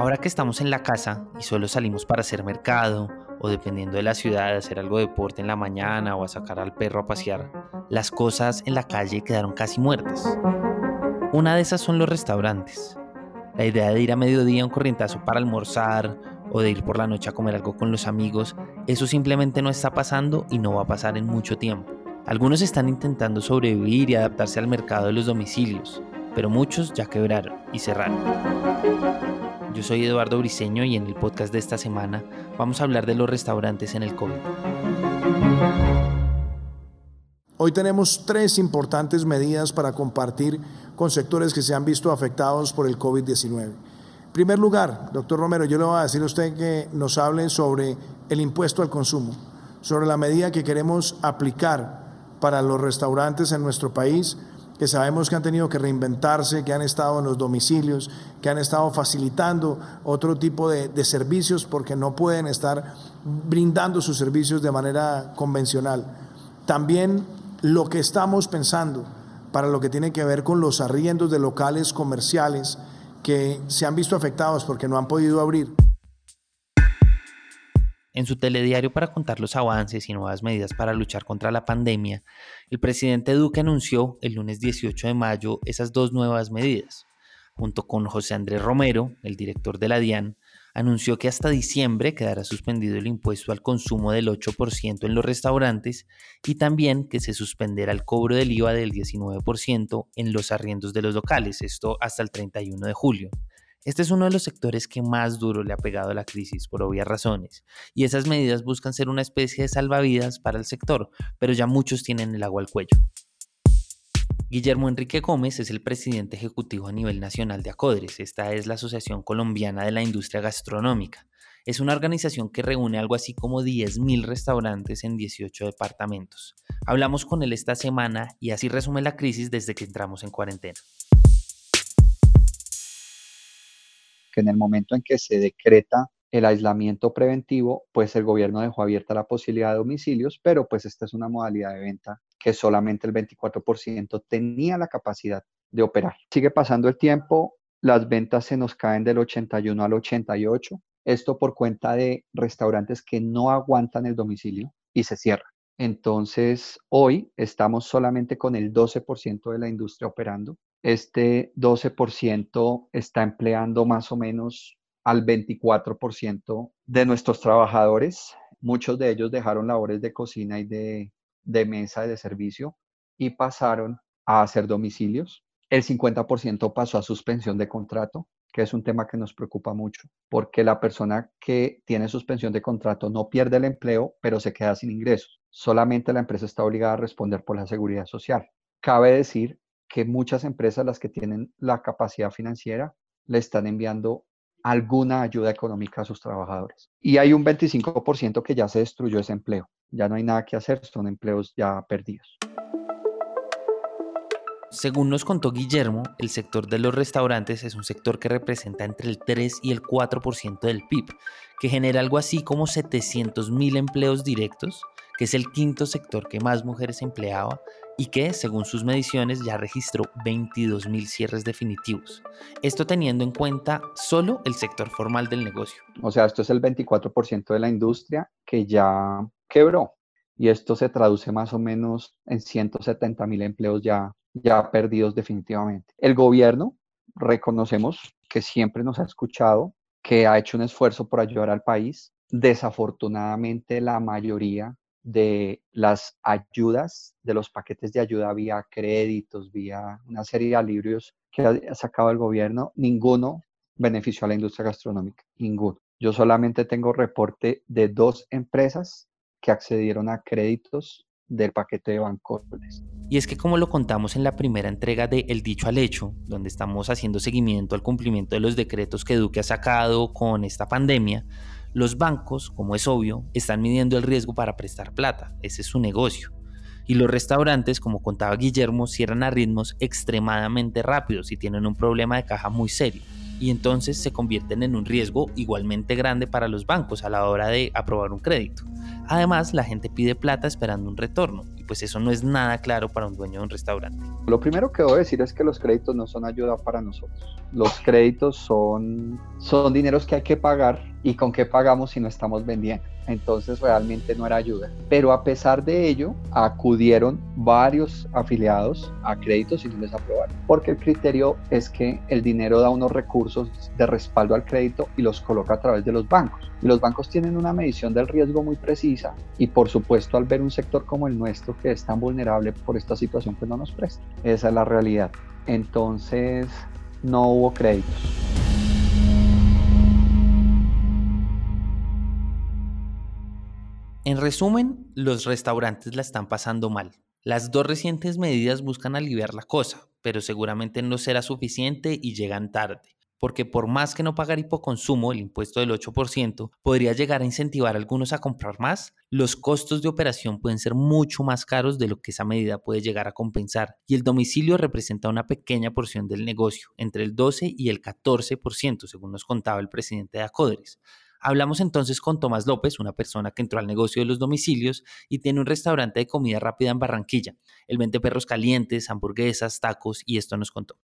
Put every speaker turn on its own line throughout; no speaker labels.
Ahora que estamos en la casa y solo salimos para hacer mercado o dependiendo de la ciudad, hacer algo de deporte en la mañana o a sacar al perro a pasear, las cosas en la calle quedaron casi muertas. Una de esas son los restaurantes. La idea de ir a mediodía a un corrientazo para almorzar o de ir por la noche a comer algo con los amigos, eso simplemente no está pasando y no va a pasar en mucho tiempo. Algunos están intentando sobrevivir y adaptarse al mercado de los domicilios, pero muchos ya quebraron y cerraron. Yo soy Eduardo Briceño y en el podcast de esta semana vamos a hablar de los restaurantes en el COVID.
Hoy tenemos 3 importantes medidas para compartir con sectores que se han visto afectados por el COVID-19. En primer lugar, doctor Romero, yo le voy a decir a usted que nos hable sobre el impuesto al consumo, sobre la medida que queremos aplicar para los restaurantes en nuestro país, que sabemos que han tenido que reinventarse, que han estado en los domicilios, que han estado facilitando otro tipo de servicios porque no pueden estar brindando sus servicios de manera convencional. También lo que estamos pensando para lo que tiene que ver con los arriendos de locales comerciales que se han visto afectados porque no han podido abrir.
En su telediario para contar los avances y nuevas medidas para luchar contra la pandemia, el presidente Duque anunció el lunes 18 de mayo esas 2 nuevas medidas. Junto con José Andrés Romero, el director de la DIAN, anunció que hasta diciembre quedará suspendido el impuesto al consumo del 8% en los restaurantes y también que se suspenderá el cobro del IVA del 19% en los arriendos de los locales, esto hasta el 31 de julio. Este es uno de los sectores que más duro le ha pegado a la crisis por obvias razones, y esas medidas buscan ser una especie de salvavidas para el sector, pero ya muchos tienen el agua al cuello. Guillermo Enrique Gómez es el presidente ejecutivo a nivel nacional de ACODRES. Esta es la Asociación Colombiana de la Industria Gastronómica. Es una organización que reúne algo así como 10.000 restaurantes en 18 departamentos. Hablamos con él esta semana y así resume la crisis desde que entramos en cuarentena.
Que en el momento en que se decreta el aislamiento preventivo, pues el gobierno dejó abierta la posibilidad de domicilios, pero pues esta es una modalidad de venta que solamente el 24% tenía la capacidad de operar. Sigue pasando el tiempo, las ventas se nos caen del 81 al 88, esto por cuenta de restaurantes que no aguantan el domicilio y se cierran. Entonces, hoy estamos solamente con el 12% de la industria operando. Este 12% está empleando más o menos al 24% de nuestros trabajadores. Muchos de ellos dejaron labores de cocina y de mesa y de servicio y pasaron a hacer domicilios. El 50% pasó a suspensión de contrato, que es un tema que nos preocupa mucho, porque la persona que tiene suspensión de contrato no pierde el empleo, pero se queda sin ingresos. Solamente la empresa está obligada a responder por la seguridad social. Cabe decir que muchas empresas, las que tienen la capacidad financiera, le están enviando alguna ayuda económica a sus trabajadores. Y hay un 25% que ya se destruyó ese empleo. Ya no hay nada que hacer, son empleos ya perdidos.
Según nos contó Guillermo, el sector de los restaurantes es un sector que representa entre el 3 y el 4% del PIB, que genera algo así como 700.000 empleos directos, que es el quinto sector que más mujeres empleaba y que, según sus mediciones, ya registró 22.000 cierres definitivos. Esto teniendo en cuenta solo el sector formal del negocio.
O sea, esto es el 24% de la industria que ya quebró y esto se traduce más o menos en 170.000 empleos ya perdidos definitivamente. El gobierno, reconocemos que siempre nos ha escuchado, que ha hecho un esfuerzo por ayudar al país. Desafortunadamente, la mayoría de las ayudas, de los paquetes de ayuda vía créditos, vía una serie de alivios que ha sacado el gobierno, ninguno benefició a la industria gastronómica, ninguno. Yo solamente tengo reporte de 2 empresas que accedieron a créditos del paquete de Bancolles.
Y es que, como lo contamos en la primera entrega de El Dicho al Hecho, donde estamos haciendo seguimiento al cumplimiento de los decretos que Duque ha sacado con esta pandemia, los bancos, como es obvio, están midiendo el riesgo para prestar plata. Ese es su negocio. Y los restaurantes, como contaba Guillermo, cierran a ritmos extremadamente rápidos y tienen un problema de caja muy serio. Y entonces se convierten en un riesgo igualmente grande para los bancos a la hora de aprobar un crédito. Además, la gente pide plata esperando un retorno y pues eso no es nada claro para un dueño de un restaurante.
Lo primero que debo decir es que los créditos no son ayuda para nosotros. Los créditos son dineros que hay que pagar, y con qué pagamos si no estamos vendiendo. Entonces realmente no era ayuda. Pero a pesar de ello, acudieron varios afiliados a créditos y no les aprobaron. Porque el criterio es que el dinero da unos recursos de respaldo al crédito y los coloca a través de los bancos. Y los bancos tienen una medición del riesgo muy precisa, y por supuesto al ver un sector como el nuestro que es tan vulnerable por esta situación, pues no nos presta. Esa es la realidad. Entonces no hubo créditos.
En resumen, los restaurantes la están pasando mal. Las dos recientes medidas buscan aliviar la cosa, pero seguramente no será suficiente y llegan tarde, porque por más que no pagar hipoconsumo, el impuesto del 8%, podría llegar a incentivar a algunos a comprar más. Los costos de operación pueden ser mucho más caros de lo que esa medida puede llegar a compensar, y el domicilio representa una pequeña porción del negocio, entre el 12 y el 14%, según nos contaba el presidente de Acodres. Hablamos entonces con Tomás López, una persona que entró al negocio de los domicilios y tiene un restaurante de comida rápida en Barranquilla. Él vende perros calientes, hamburguesas, tacos, y esto nos contó.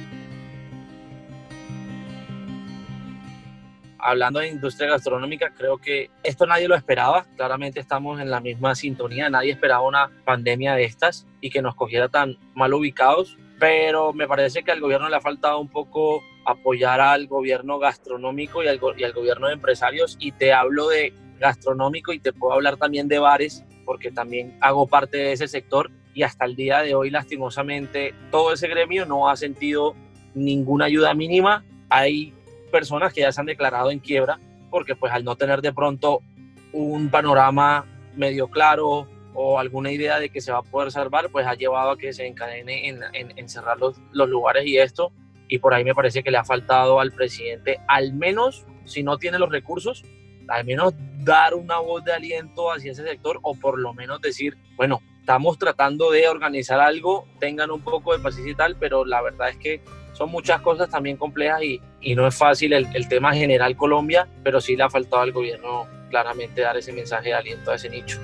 Hablando de industria gastronómica, creo que esto nadie lo esperaba. Claramente estamos en la misma sintonía. Nadie esperaba una pandemia de estas y que nos cogiera tan mal ubicados. Pero me parece que al gobierno le ha faltado un poco apoyar al gobierno gastronómico y al gobierno de empresarios. Y te hablo de gastronómico y te puedo hablar también de bares, porque también hago parte de ese sector. Y hasta el día de hoy, lastimosamente, todo ese gremio no ha sentido ninguna ayuda mínima. Hay personas que ya se han declarado en quiebra porque pues al no tener de pronto un panorama medio claro o alguna idea de que se va a poder salvar, pues ha llevado a que se encadene en cerrar los lugares y esto. Y por ahí me parece que le ha faltado al presidente, al menos si no tiene los recursos, al menos dar una voz de aliento hacia ese sector, o por lo menos decir, bueno, estamos tratando de organizar algo, tengan un poco de paciencia y tal, pero la verdad es que son muchas cosas también complejas y no es fácil el tema general Colombia, pero sí le ha faltado al gobierno claramente dar ese mensaje de aliento a ese nicho.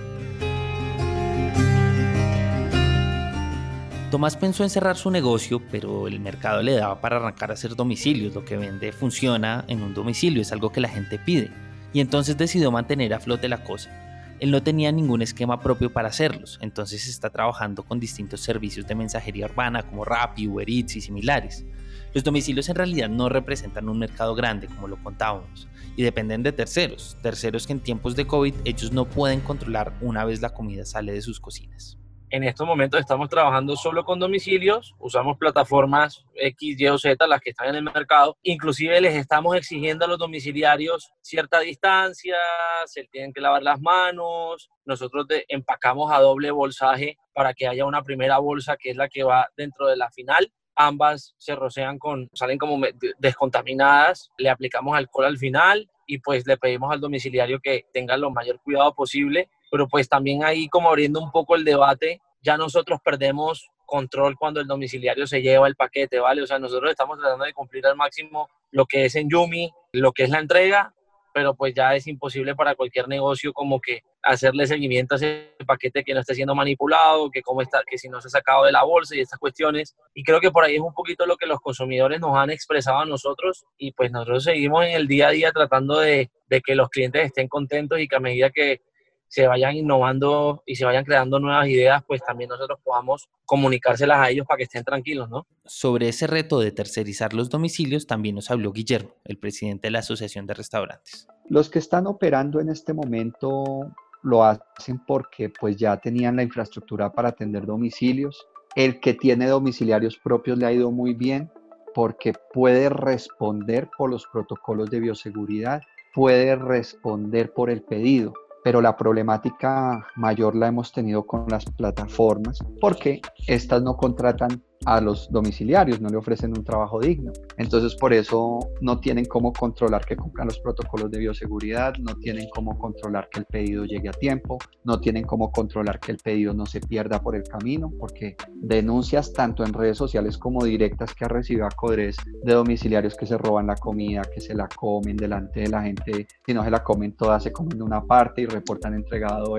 Tomás pensó en cerrar su negocio, pero el mercado le daba para arrancar a hacer domicilios. Lo que vende funciona en un domicilio, es algo que la gente pide. Y entonces decidió mantener a flote la cosa. Él no tenía ningún esquema propio para hacerlos, entonces está trabajando con distintos servicios de mensajería urbana como Rappi, Uber Eats y similares. Los domicilios en realidad no representan un mercado grande, como lo contábamos, y dependen de terceros que en tiempos de COVID ellos no pueden controlar una vez la comida sale de sus cocinas.
En estos momentos estamos trabajando solo con domicilios, usamos plataformas X, Y o Z, las que están en el mercado. Inclusive les estamos exigiendo a los domiciliarios cierta distancia, se tienen que lavar las manos. Nosotros empacamos a doble bolsaje para que haya una primera bolsa que es la que va dentro de la final. Ambas se rocean salen como descontaminadas, le aplicamos alcohol al final y pues le pedimos al domiciliario que tenga lo mayor cuidado posible. Pero pues también ahí como abriendo un poco el debate, ya nosotros perdemos control cuando el domiciliario se lleva el paquete, ¿vale? O sea, nosotros estamos tratando de cumplir al máximo lo que es en Yumi, lo que es la entrega, pero pues ya es imposible para cualquier negocio como que hacerle seguimiento a ese paquete que no esté siendo manipulado, que cómo está, que si no se ha sacado de la bolsa y estas cuestiones. Y creo que por ahí es un poquito lo que los consumidores nos han expresado a nosotros, y pues nosotros seguimos en el día a día tratando de que los clientes estén contentos y que a medida que se vayan innovando y se vayan creando nuevas ideas, pues también nosotros podamos comunicárselas a ellos para que estén tranquilos, ¿no?
Sobre ese reto de tercerizar los domicilios también nos habló Guillermo, el presidente de la Asociación de Restaurantes.
Los que están operando en este momento lo hacen porque pues ya tenían la infraestructura para atender domicilios. El que tiene domiciliarios propios le ha ido muy bien porque puede responder por los protocolos de bioseguridad, puede responder por el pedido. Pero la problemática mayor la hemos tenido con las plataformas porque estas no contratan a los domiciliarios, no le ofrecen un trabajo digno. Entonces por eso no tienen cómo controlar que cumplan los protocolos de bioseguridad, no tienen cómo controlar que el pedido llegue a tiempo, no tienen cómo controlar que el pedido no se pierda por el camino, porque denuncias tanto en redes sociales como directas que ha recibido Acodres de domiciliarios que se roban la comida, que se la comen delante de la gente, si no se la comen toda, se comen una parte y reportan entregado el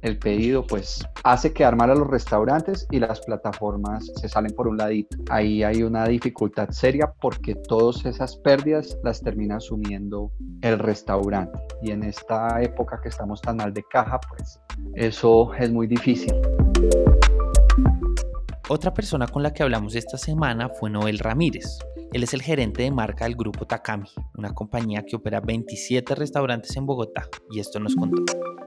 el pedido, pues hace quedar mal a los restaurantes y las plataformas se salen por un ladito. Ahí hay una dificultad seria porque todas esas pérdidas las termina asumiendo el restaurante. Y en esta época que estamos tan mal de caja, pues eso es muy difícil.
Otra persona con la que hablamos esta semana fue Noel Ramírez. Él es el gerente de marca del grupo Takami, una compañía que opera 27 restaurantes en Bogotá, y esto nos contó.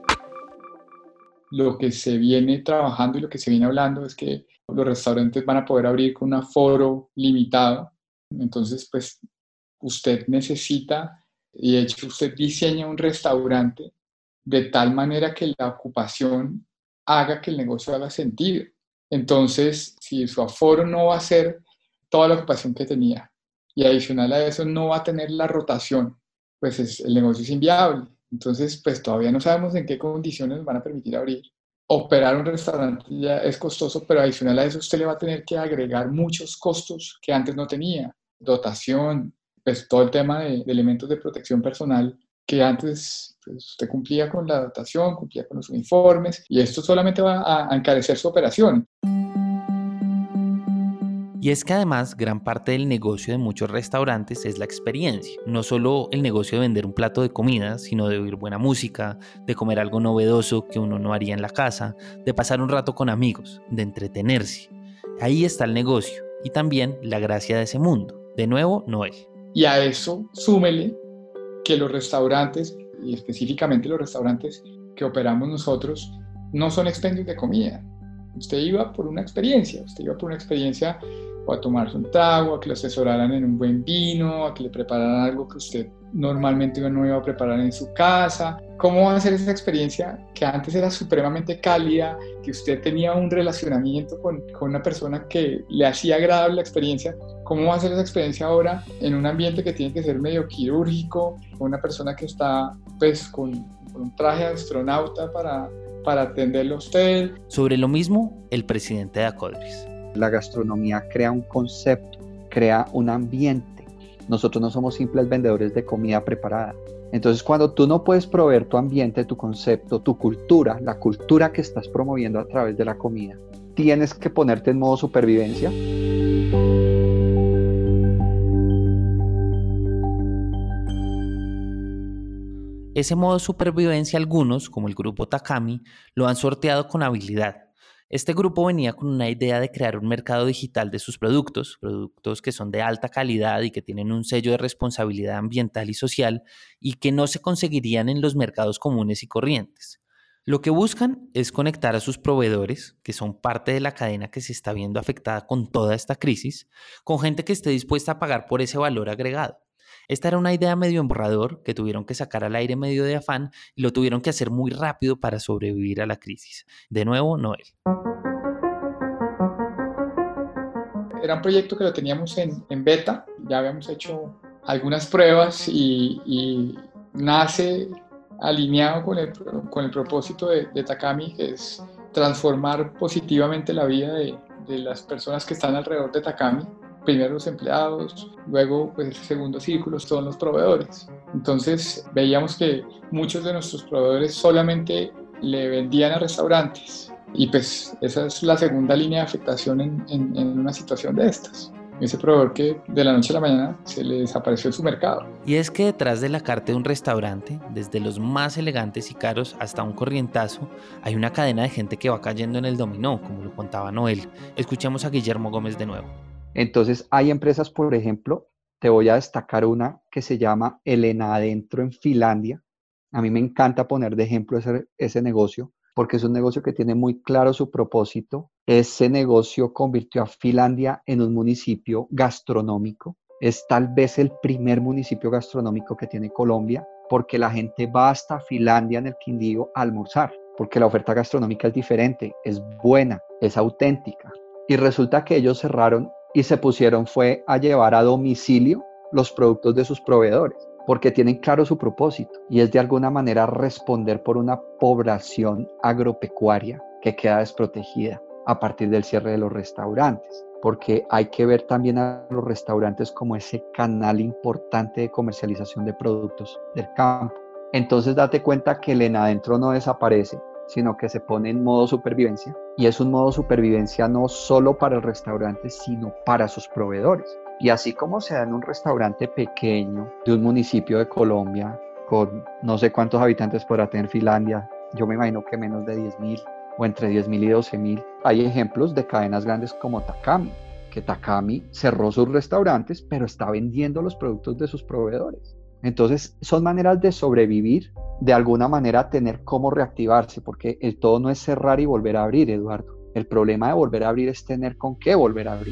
Lo que se viene trabajando y lo que se viene hablando es que los restaurantes van a poder abrir con un aforo limitado. Entonces, pues, usted necesita, y de hecho usted diseña un restaurante de tal manera que la ocupación haga que el negocio haga sentido. Entonces, si su aforo no va a ser toda la ocupación que tenía y adicional a eso no va a tener la rotación, pues el negocio es inviable. Entonces, pues todavía no sabemos en qué condiciones nos van a permitir abrir. Operar un restaurante ya es costoso, pero adicional a eso usted le va a tener que agregar muchos costos que antes no tenía. Dotación, pues todo el tema de elementos de protección personal que antes pues, usted cumplía con la dotación, cumplía con los uniformes, y esto solamente va a encarecer su operación.
Y es que además gran parte del negocio de muchos restaurantes es la experiencia, no solo el negocio de vender un plato de comida, sino de oír buena música, de comer algo novedoso que uno no haría en la casa, de pasar un rato con amigos, de entretenerse. Ahí está el negocio y también la gracia de ese mundo. De nuevo, Noel.
Y a eso súmele que los restaurantes, y específicamente los restaurantes que operamos nosotros, no son expendios de comida. Usted iba por una experiencia, o a tomarse un trago, a que lo asesoraran en un buen vino, a que le prepararan algo que usted normalmente no iba a preparar en su casa. ¿Cómo va a ser esa experiencia que antes era supremamente cálida, que usted tenía un relacionamiento con una persona que le hacía agradable la experiencia? ¿Cómo va a ser esa experiencia ahora en un ambiente que tiene que ser medio quirúrgico, con una persona que está pues con un traje de astronauta para atenderlo a usted?
Sobre lo mismo, el presidente de Acodris.
La gastronomía crea un concepto, crea un ambiente. Nosotros no somos simples vendedores de comida preparada. Entonces, cuando tú no puedes proveer tu ambiente, tu concepto, tu cultura, la cultura que estás promoviendo a través de la comida, tienes que ponerte en modo supervivencia.
Ese modo supervivencia algunos, como el grupo Takami, lo han sorteado con habilidad. Este grupo venía con una idea de crear un mercado digital de sus productos que son de alta calidad y que tienen un sello de responsabilidad ambiental y social y que no se conseguirían en los mercados comunes y corrientes. Lo que buscan es conectar a sus proveedores, que son parte de la cadena que se está viendo afectada con toda esta crisis, con gente que esté dispuesta a pagar por ese valor agregado. Esta era una idea medio en borrador que tuvieron que sacar al aire medio de afán y lo tuvieron que hacer muy rápido para sobrevivir a la crisis. De nuevo, Noel.
Era un proyecto que lo teníamos en beta, ya habíamos hecho algunas pruebas y nace alineado con el propósito de Takami, que es transformar positivamente la vida de las personas que están alrededor de Takami. Primero los empleados, luego pues el segundo círculo son los proveedores. Entonces veíamos que muchos de nuestros proveedores solamente le vendían a restaurantes y pues esa es la segunda línea de afectación en una situación de estas. Ese proveedor que de la noche a la mañana se le desapareció su mercado.
Y es que detrás de la carta de un restaurante, desde los más elegantes y caros hasta un corrientazo, hay una cadena de gente que va cayendo en el dominó, como lo contaba Noel. Escuchemos a Guillermo Gómez de nuevo.
Entonces hay empresas, por ejemplo, te voy a destacar una que se llama Elena Adentro en Finlandia. A mí me encanta poner de ejemplo ese negocio porque es un negocio que tiene muy claro su propósito. Ese negocio convirtió a Finlandia en un municipio gastronómico. Es tal vez el primer municipio gastronómico que tiene Colombia porque la gente va hasta Finlandia en el Quindío a almorzar, porque la oferta gastronómica es diferente, es buena, es auténtica. Y resulta que ellos cerraron y se pusieron fue a llevar a domicilio los productos de sus proveedores, porque tienen claro su propósito y es de alguna manera responder por una población agropecuaria que queda desprotegida a partir del cierre de los restaurantes, porque hay que ver también a los restaurantes como ese canal importante de comercialización de productos del campo. Entonces date cuenta que el en adentro no desaparece, sino que se pone en modo supervivencia, y es un modo supervivencia no solo para el restaurante, sino para sus proveedores. Y así como se da en un restaurante pequeño de un municipio de Colombia, con no sé cuántos habitantes podrá tener Finlandia, yo me imagino que menos de 10.000 o entre 10.000 y 12.000, hay ejemplos de cadenas grandes como Takami, que Takami cerró sus restaurantes, pero está vendiendo los productos de sus proveedores. Entonces, son maneras de sobrevivir, de alguna manera tener cómo reactivarse, porque el todo no es cerrar y volver a abrir, Eduardo. El problema de volver a abrir es tener con qué volver a abrir.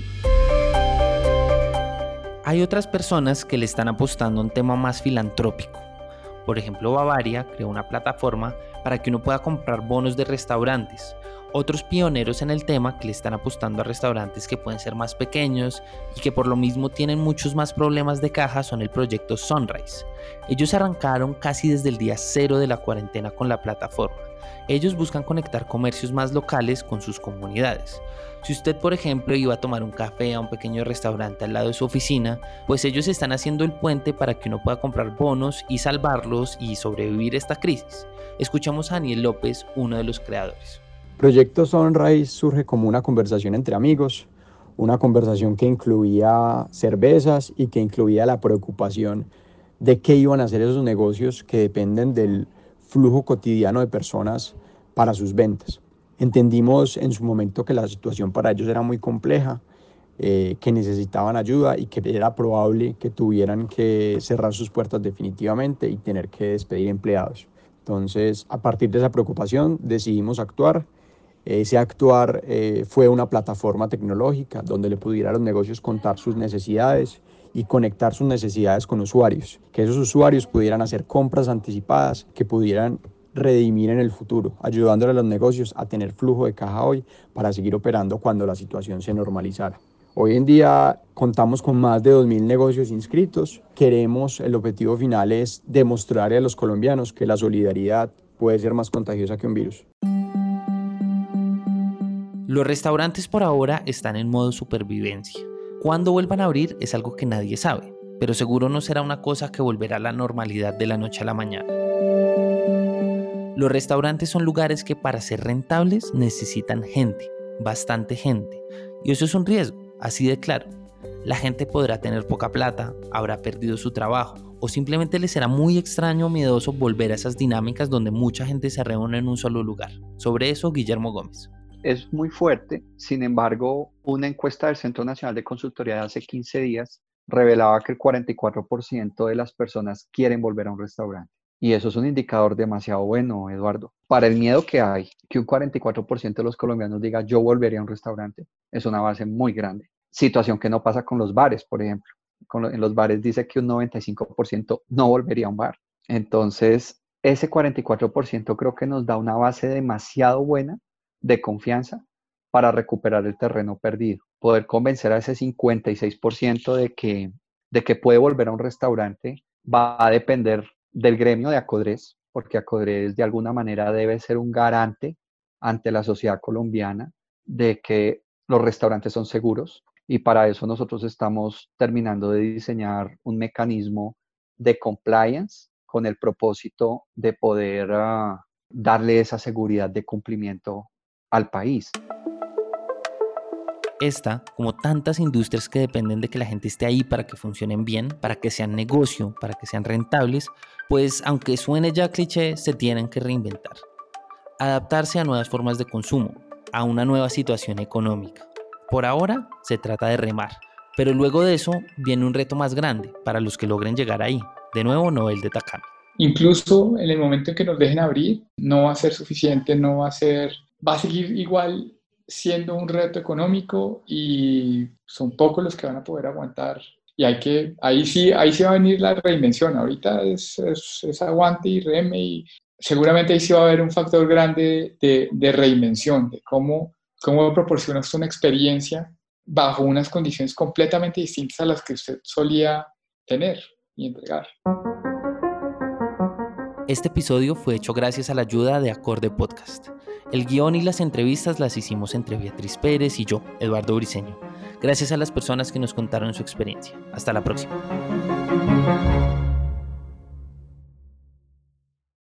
Hay otras personas que le están apostando a un tema más filantrópico. Por ejemplo, Bavaria creó una plataforma para que uno pueda comprar bonos de restaurantes. Otros pioneros en el tema que le están apostando a restaurantes que pueden ser más pequeños y que por lo mismo tienen muchos más problemas de caja son el proyecto Sunrise. Ellos arrancaron casi desde el día 0 de la cuarentena con la plataforma. Ellos buscan conectar comercios más locales con sus comunidades. Si usted, por ejemplo, iba a tomar un café a un pequeño restaurante al lado de su oficina, pues ellos están haciendo el puente para que uno pueda comprar bonos y salvarlos y sobrevivir esta crisis. Escuchamos a Daniel López, uno de los creadores.
Proyecto Sunrise surge como una conversación entre amigos, una conversación que incluía cervezas y que incluía la preocupación de qué iban a hacer esos negocios que dependen del flujo cotidiano de personas para sus ventas. Entendimos en su momento que la situación para ellos era muy compleja, que necesitaban ayuda y que era probable que tuvieran que cerrar sus puertas definitivamente y tener que despedir empleados. Entonces, a partir de esa preocupación decidimos actuar. Ese actuar fue una plataforma tecnológica donde le pudiera a los negocios contar sus necesidades y conectar sus necesidades con usuarios, que esos usuarios pudieran hacer compras anticipadas, que pudieran redimir en el futuro, ayudándole a los negocios a tener flujo de caja hoy para seguir operando cuando la situación se normalizara. Hoy en día contamos con más de 2.000 negocios inscritos. El objetivo final es demostrarle a los colombianos que la solidaridad puede ser más contagiosa que un virus.
Los restaurantes por ahora están en modo supervivencia. Cuándo vuelvan a abrir es algo que nadie sabe, pero seguro no será una cosa que volverá a la normalidad de la noche a la mañana. Los restaurantes son lugares que para ser rentables necesitan gente, bastante gente, y eso es un riesgo, así de claro. La gente podrá tener poca plata, habrá perdido su trabajo, o simplemente les será muy extraño o miedoso volver a esas dinámicas donde mucha gente se reúne en un solo lugar. Sobre eso, Guillermo Gómez.
Es muy fuerte. Sin embargo, una encuesta del Centro Nacional de Consultoría de hace 15 días revelaba que el 44% de las personas quieren volver a un restaurante. Y eso es un indicador demasiado bueno, Eduardo. Para el miedo que hay, que un 44% de los colombianos diga yo volvería a un restaurante, es una base muy grande. Situación que no pasa con los bares, por ejemplo. En los bares dice que un 95% no volvería a un bar. Entonces, ese 44% creo que nos da una base demasiado buena de confianza para recuperar el terreno perdido, poder convencer a ese 56% de que puede volver a un restaurante. Va a depender del gremio de Acodres, porque Acodres de alguna manera debe ser un garante ante la sociedad colombiana de que los restaurantes son seguros, y para eso nosotros estamos terminando de diseñar un mecanismo de compliance con el propósito de poder darle esa seguridad de cumplimiento al país.
Esta, como tantas industrias que dependen de que la gente esté ahí para que funcionen bien, para que sean negocio, para que sean rentables, pues aunque suene ya cliché, se tienen que reinventar. Adaptarse a nuevas formas de consumo, a una nueva situación económica. Por ahora se trata de remar, pero luego de eso viene un reto más grande para los que logren llegar ahí. De nuevo, Noel de Takami.
Incluso en el momento en que nos dejen abrir, no va a ser suficiente, va a seguir igual siendo un reto económico y son pocos los que van a poder aguantar. Y ahí sí va a venir la reinvención. Ahorita es aguante y reme, y seguramente ahí sí va a haber un factor grande de reinvención, de cómo proporcionas una experiencia bajo unas condiciones completamente distintas a las que usted solía tener y entregar.
Este episodio fue hecho gracias a la ayuda de Acorde Podcast. El guión y las entrevistas las hicimos entre Beatriz Pérez y yo, Eduardo Briceño. Gracias a las personas que nos contaron su experiencia. Hasta la próxima.